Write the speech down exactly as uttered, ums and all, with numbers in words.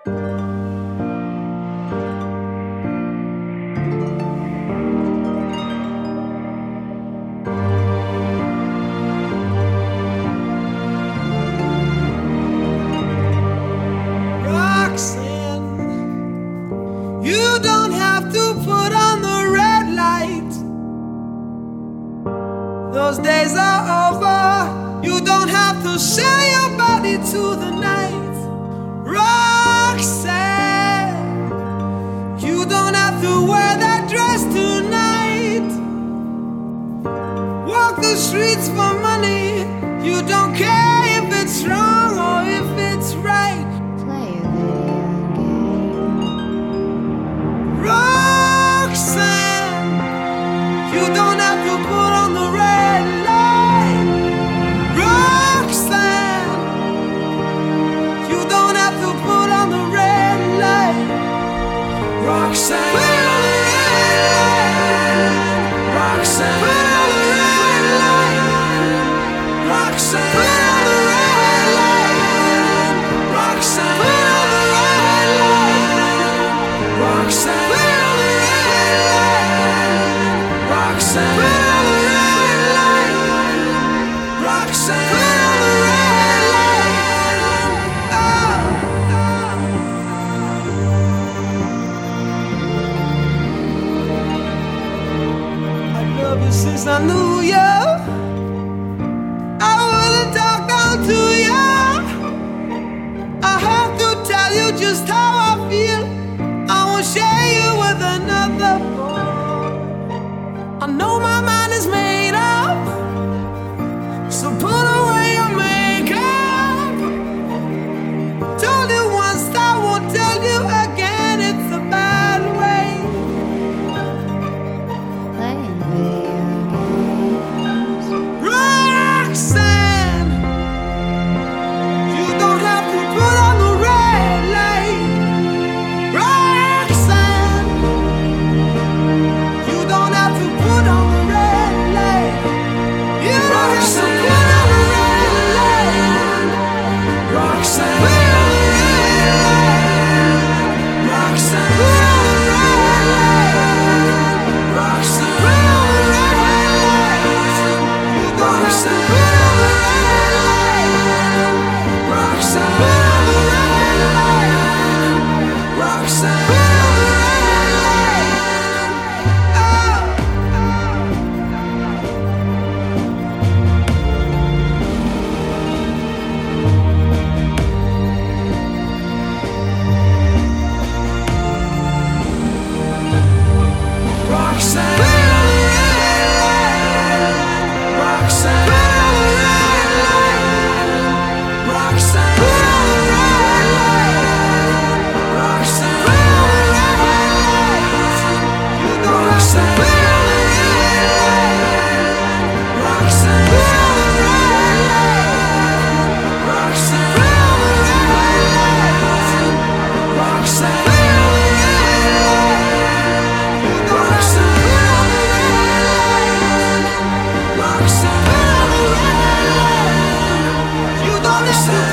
You don't have to put on the red light. Those days are over. You don't have to sell your body to the night. Roxanne, you don't have to wear that dress tonight. Walk the streets for money. You don't care if it's wrong or if it's right. Roxanne, you don't have to put on the red light. Roxanne, you don't have to put on the red light. Roxanne, put on the red light. Roxanne, put on the red light. Roxanne, put on the red light. Roxanne, put on the red light. Roxanne. Roxanne, put on the red light. Roxanne, put on the red light. Oh, oh. I love you since I knew you. I wanna talk down to you. I have to tell you just how I feel. I won't share you with another boy. I know my mind is made up, so put away your makeup. Told you once, I won't tell you again. It's a bad way. Playing video games. Roxanne, you don't have to put on the red light. Roxanne, you don't have to put on the red light. You don't have to put on the red light. Roxanne, put on the red light. Roxanne, put on the red light. Roxanne, put on the red light. You don't have to put on the red light. Roxanne, put on the red light. Roxanne, put on the red light. Oh. Roxanne, put on the red light. Roxanne, put on the red light. Roxanne, put on the red light. Roxanne, put on the red light. You don't have to put on the red light. Roxanne, put on the red light. Roxanne, put on the red light. Roxanne, put on the red light. Roxanne, put on the red light. Roxanne, put on the red light. You don't listen.